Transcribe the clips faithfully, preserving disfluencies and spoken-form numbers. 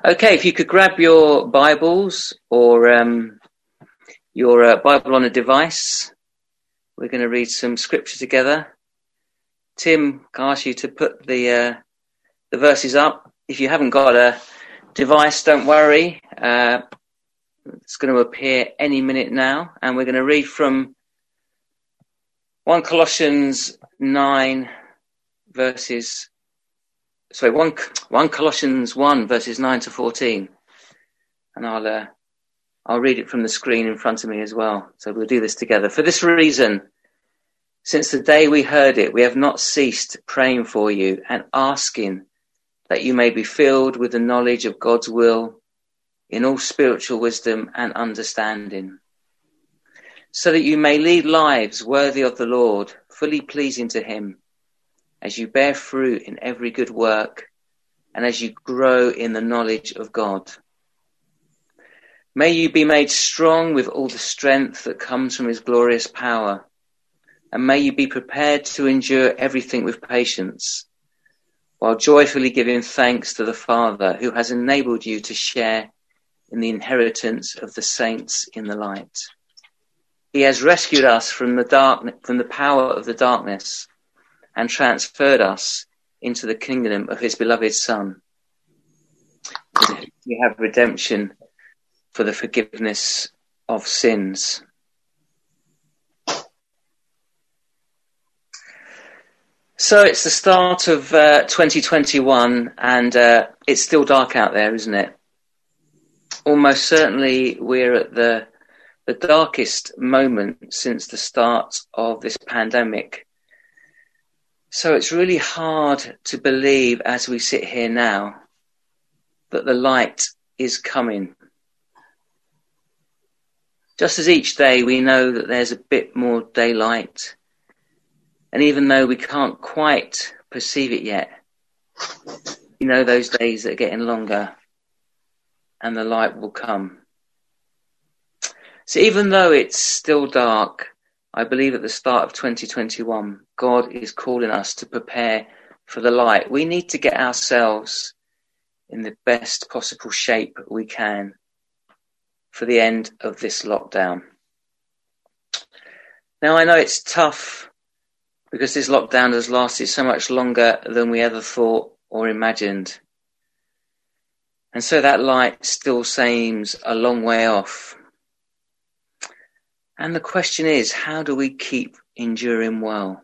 Okay, if you could grab your Bibles or um, your uh, Bible on a device, we're going to read some scripture together. Tim, can I ask you to put the uh, the verses up? If you haven't got a device, don't worry. Uh, it's going to appear any minute now, and we're going to read from First Colossians nine verses. Sorry, one, one Colossians one verses nine to fourteen, and I'll uh, I'll read it from the screen in front of me as well. So we'll do this together. For this reason, since the day we heard it, we have not ceased praying for you and asking that you may be filled with the knowledge of God's will in all spiritual wisdom and understanding, so that you may lead lives worthy of the Lord, fully pleasing to him, as you bear fruit in every good work and as you grow in the knowledge of God. May you be made strong with all the strength that comes from his glorious power, and may you be prepared to endure everything with patience, while joyfully giving thanks to the Father who has enabled you to share in the inheritance of the saints in the light. He has rescued us from the dark, from the power of the darkness, and transferred us into the kingdom of his beloved Son. We have redemption for the forgiveness of sins. So it's the start of uh, twenty twenty-one, and uh, it's still dark out there, isn't it? Almost certainly we're at the the darkest moment since the start of this pandemic. So it's really hard to believe as we sit here now that the light is coming. Just as each day we know that there's a bit more daylight, and even though we can't quite perceive it yet, you know those days that are getting longer and the light will come. So even though it's still dark, I believe at the start of twenty twenty-one, God is calling us to prepare for the light. We need to get ourselves in the best possible shape we can for the end of this lockdown. Now, I know it's tough because this lockdown has lasted so much longer than we ever thought or imagined. And so that light still seems a long way off. And the question is, how do we keep enduring well?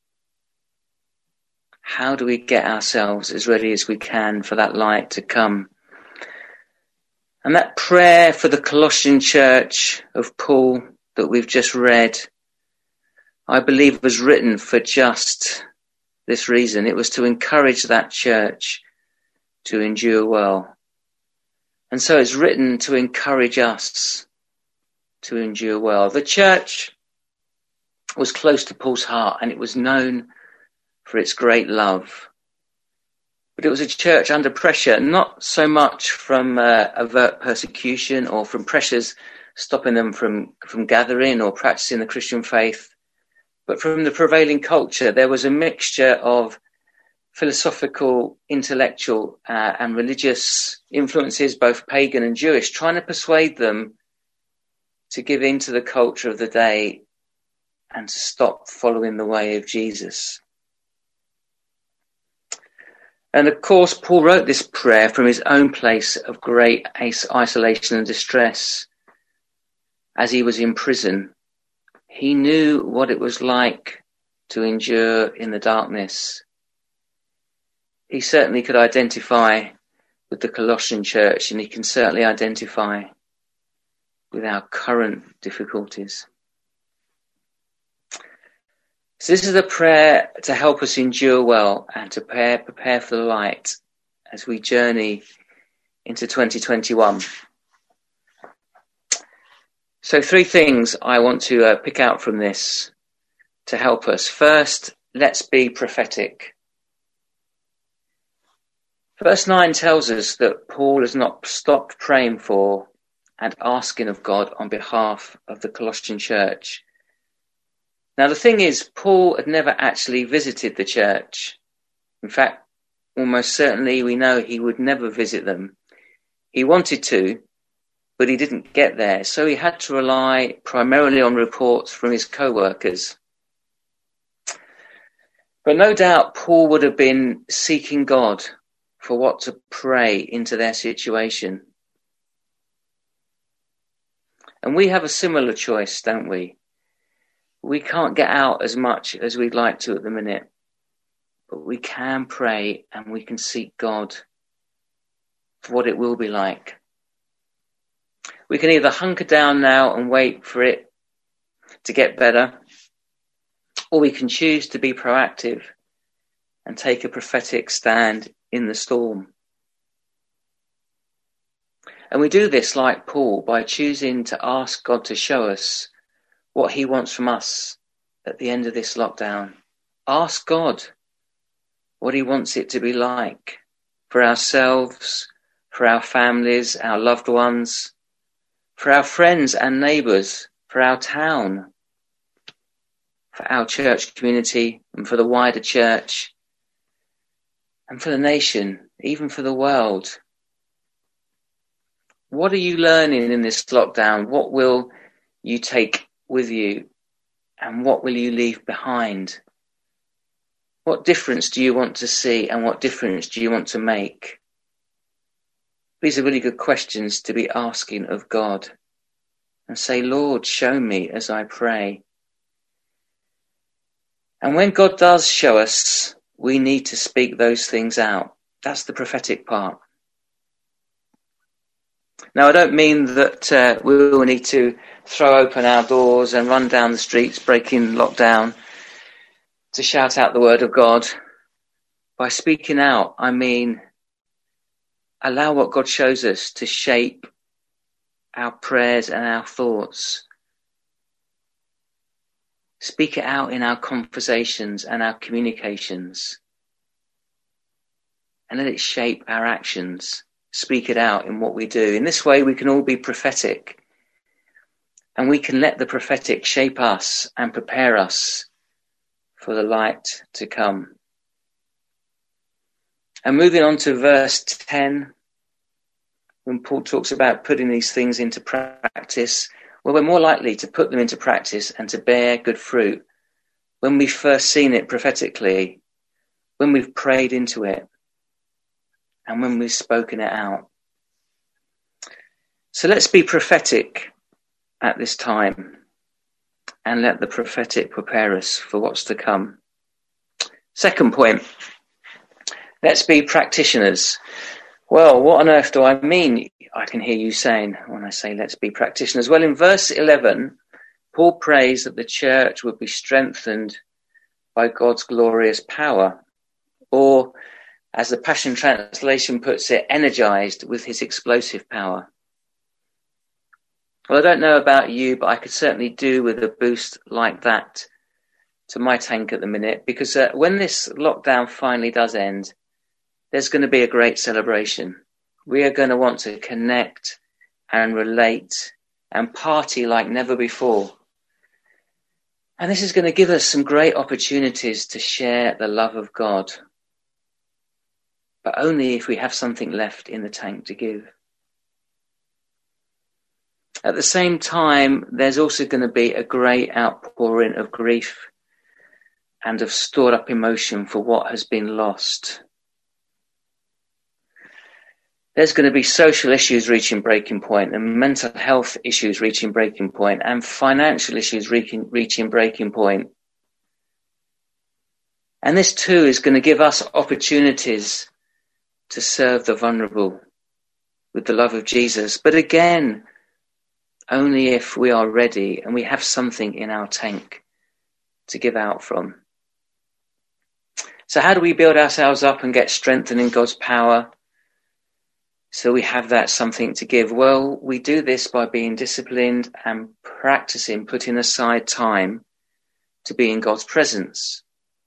How do we get ourselves as ready as we can for that light to come? And that prayer for the Colossian church of Paul that we've just read, I believe was written for just this reason. It was to encourage that church to endure well. And so it's written to encourage us to endure well. The church was close to Paul's heart, and it was known for its great love. But it was a church under pressure, not so much from uh, overt persecution or from pressures stopping them from, from gathering or practicing the Christian faith, but from the prevailing culture. There was a mixture of philosophical, intellectual uh, and religious influences, both pagan and Jewish, trying to persuade them to give in to the culture of the day and to stop following the way of Jesus. And of course, Paul wrote this prayer from his own place of great isolation and distress. As he was in prison, he knew what it was like to endure in the darkness. He certainly could identify with the Colossian church, and he can certainly identify with our current difficulties. So this is a prayer to help us endure well and to prepare, prepare for the light as we journey into twenty twenty-one. So three things I want to uh, pick out from this to help us. First, let's be prophetic. Verse nine tells us that Paul has not stopped praying for and asking of God on behalf of the Colossian church. Now, the thing is, Paul had never actually visited the church. In fact, almost certainly we know he would never visit them He wanted to, but he didn't get there, so he had to rely primarily on reports from his co-workers. But no doubt Paul would have been seeking God for what to pray into their situation. And we have a similar choice, don't we? We can't get out as much as we'd like to at the minute, but we can pray and we can seek God for what it will be like. We can either hunker down now and wait for it to get better, or we can choose to be proactive and take a prophetic stand in the storm. And we do this like Paul by choosing to ask God to show us what he wants from us at the end of this lockdown. Ask God what he wants it to be like for ourselves, for our families, our loved ones, for our friends and neighbours, for our town, for our church community and for the wider church and for the nation, even for the world. What are you learning in this lockdown? What will you take with you and what will you leave behind? What difference do you want to see and what difference do you want to make? These are really good questions to be asking of God. And say, Lord, show me as I pray. And when God does show us, we need to speak those things out. That's the prophetic part. Now, I don't mean that uh, we will need to throw open our doors and run down the streets, breaking lockdown, to shout out the word of God. By speaking out, I mean allow what God shows us to shape our prayers and our thoughts. Speak it out in our conversations and our communications. And let it shape our actions. Speak it out in what we do. In this way, we can all be prophetic. And we can let the prophetic shape us and prepare us for the light to come. And moving on to verse ten, when Paul talks about putting these things into practice, well, we're more likely to put them into practice and to bear good fruit when we've first seen it prophetically, when we've prayed into it, and when we've spoken it out. So let's be prophetic at this time and let the prophetic prepare us for what's to come. Second point, let's be practitioners. Well, what on earth do I mean? I can hear you saying when I say let's be practitioners. Well, in verse eleven, Paul prays that the church would be strengthened by God's glorious power, or as the Passion Translation puts it, energized with his explosive power. Well, I don't know about you, but I could certainly do with a boost like that to my tank at the minute, because uh, when this lockdown finally does end, there's going to be a great celebration. We are going to want to connect and relate and party like never before. And this is going to give us some great opportunities to share the love of God, but only if we have something left in the tank to give. At the same time, there's also going to be a great outpouring of grief and of stored up emotion for what has been lost. There's going to be social issues reaching breaking point, and mental health issues reaching breaking point, and financial issues reaching, reaching breaking point. And this too is going to give us opportunities to serve the vulnerable with the love of Jesus. But again, only if we are ready and we have something in our tank to give out from. So how do we build ourselves up and get strengthened in God's power so we have that something to give? Well, we do this by being disciplined and practicing putting aside time to be in God's presence.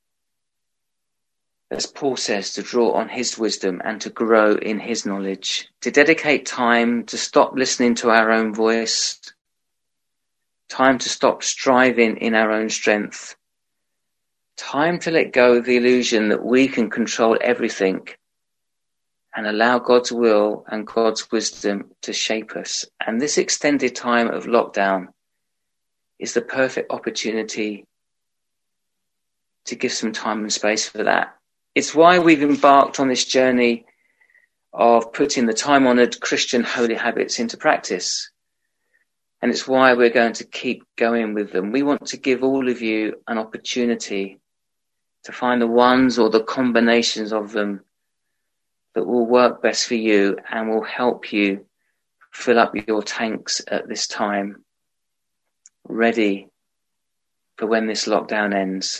As Paul says, to draw on his wisdom and to grow in his knowledge, to dedicate time to stop listening to our own voice, time to stop striving in our own strength, time to let go of the illusion that we can control everything, and allow God's will and God's wisdom to shape us. And this extended time of lockdown is the perfect opportunity to give some time and space for that. It's why we've embarked on this journey of putting the time-honoured Christian holy habits into practice. And it's why we're going to keep going with them. We want to give all of you an opportunity to find the ones or the combinations of them that will work best for you and will help you fill up your tanks at this time, ready for when this lockdown ends.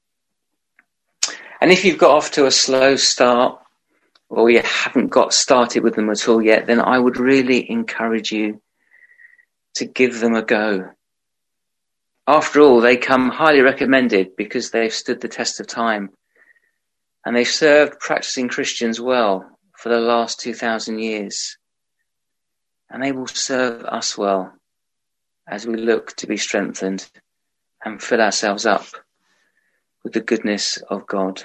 And if you've got off to a slow start, or you haven't got started with them at all yet, then I would really encourage you to give them a go. After all, they come highly recommended because they've stood the test of time, and they've served practicing Christians well for the last two thousand years. And they will serve us well as we look to be strengthened and fill ourselves up with the goodness of God.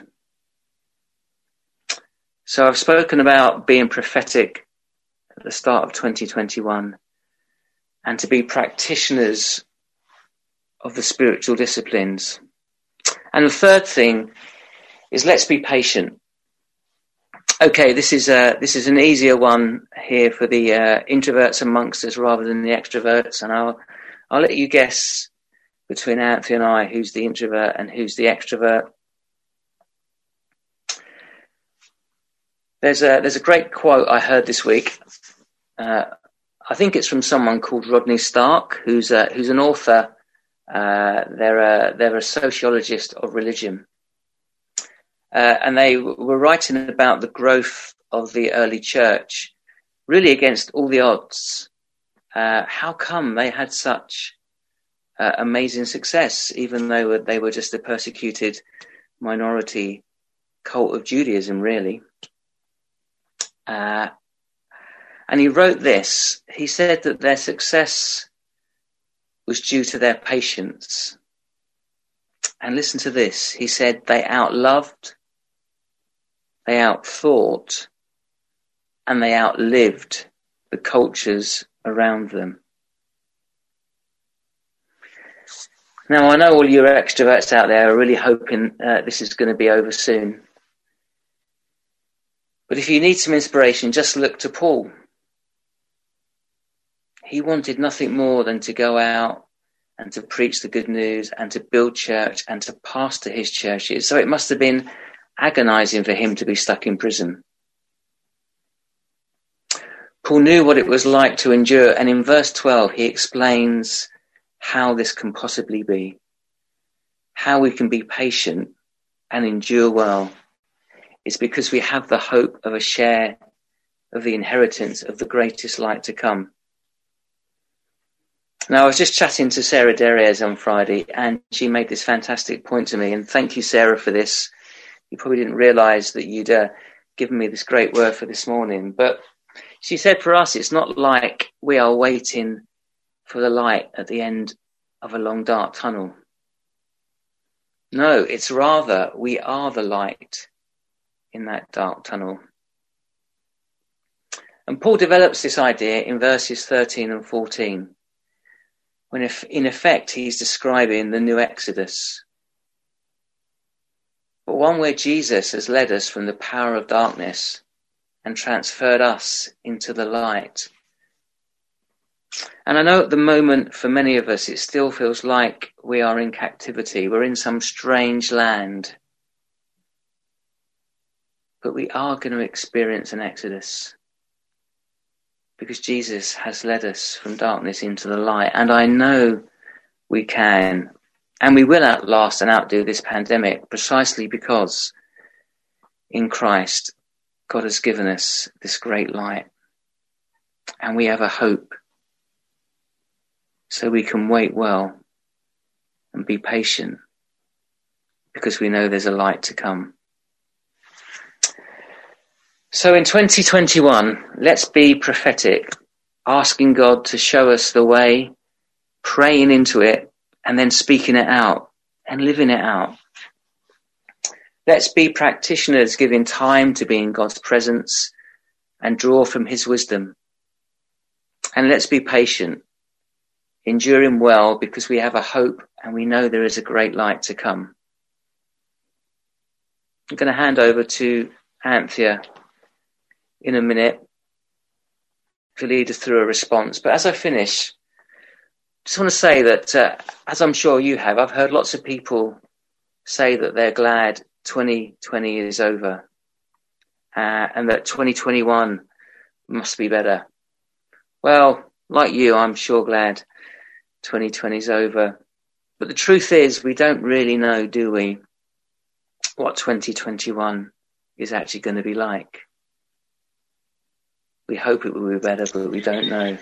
So I've spoken about being prophetic at the start of twenty twenty-one and to be practitioners of the spiritual disciplines. And the third thing is, let's be patient. Okay, this is a, this is an easier one here for the uh, introverts amongst us rather than the extroverts, and I'll I'll let you guess between Anthony and I who's the introvert and who's the extrovert. There's a there's a great quote I heard this week. Uh, I think it's from someone called Rodney Stark, who's a, who's an author. Uh, they're a they're a sociologist of religion, uh, and they were writing about the growth of the early church, really against all the odds. Uh, how come they had such uh, amazing success, even though they were just a persecuted minority cult of Judaism, really? Uh, and he wrote this. He said that their success was due to their patience. And listen to this. He said they outloved, they outthought, and they outlived the cultures around them. Now, I know all you extroverts out there are really hoping uh, this is going to be over soon. But if you need some inspiration, just look to Paul. He wanted nothing more than to go out and to preach the good news and to build church and to pastor his churches. So it must have been agonizing for him to be stuck in prison. Paul knew what it was like to endure, and in verse twelve he explains how this can possibly be, how we can be patient and endure well. It's because we have the hope of a share of the inheritance of the greatest light to come. Now, I was just chatting to Sarah Derriers on Friday, and she made this fantastic point to me, and thank you, Sarah, for this. You probably didn't realise that you'd uh, given me this great word for this morning, but she said for us, it's not like we are waiting for the light at the end of a long, dark tunnel. No, it's rather we are the light in that dark tunnel. And Paul develops this idea in verses thirteen and fourteen, when if, in effect he's describing the new Exodus, but one where Jesus has led us from the power of darkness and transferred us into the light. And I know at the moment for many of us it still feels like we are in captivity, we're in some strange land. But we are going to experience an exodus because Jesus has led us from darkness into the light. And I know we can, and we will outlast and outdo this pandemic precisely because in Christ, God has given us this great light. And we have a hope. So we can wait well and be patient because we know there's a light to come. So in twenty twenty-one, let's be prophetic, asking God to show us the way, praying into it, and then speaking it out and living it out. Let's be practitioners, giving time to be in God's presence and draw from his wisdom. And let's be patient, enduring well, because we have a hope and we know there is a great light to come. I'm going to hand over to Anthea in a minute to lead us through a response. But as I finish, I just want to say that, uh, as I'm sure you have, I've heard lots of people say that they're glad twenty twenty is over, uh, and that twenty twenty-one must be better. Well, like you, I'm sure glad twenty twenty is over. But the truth is, we don't really know, do we, what twenty twenty-one is actually going to be like. We hope it will be better, but we don't know.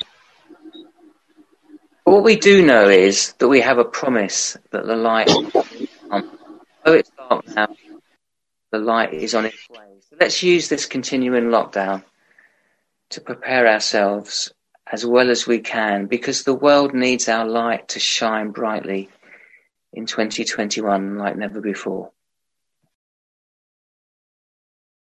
But what we do know is that we have a promise that the light, though it's dark now, the light is on its way. So let's use this continuing lockdown to prepare ourselves as well as we can, because the world needs our light to shine brightly in twenty twenty-one like never before.